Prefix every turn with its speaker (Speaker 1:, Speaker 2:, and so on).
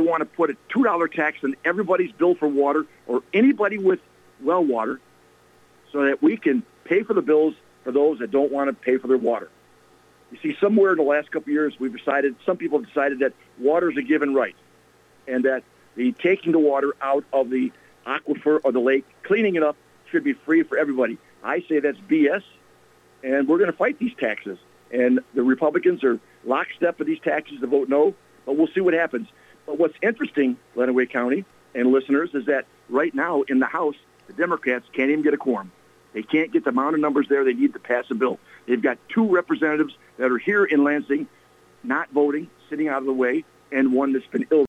Speaker 1: want to put a $2 tax on everybody's bill for water or anybody with well water so that we can pay for the bills for those that don't want to pay for their water. You see, somewhere in the last couple of years, some people have decided that water is a given right and that the taking the water out of the aquifer or the lake, cleaning it up, should be free for everybody. I say that's BS, and we're going to fight these taxes. And the Republicans are lockstep with these taxes to vote no, but we'll see what happens. But what's interesting, Lenawee County and listeners, is that right now in the House, the Democrats can't even get a quorum. They can't get the amount of numbers there they need to pass a bill. They've got 2 representatives that are here in Lansing not voting, sitting out of the way, and one that's been ill.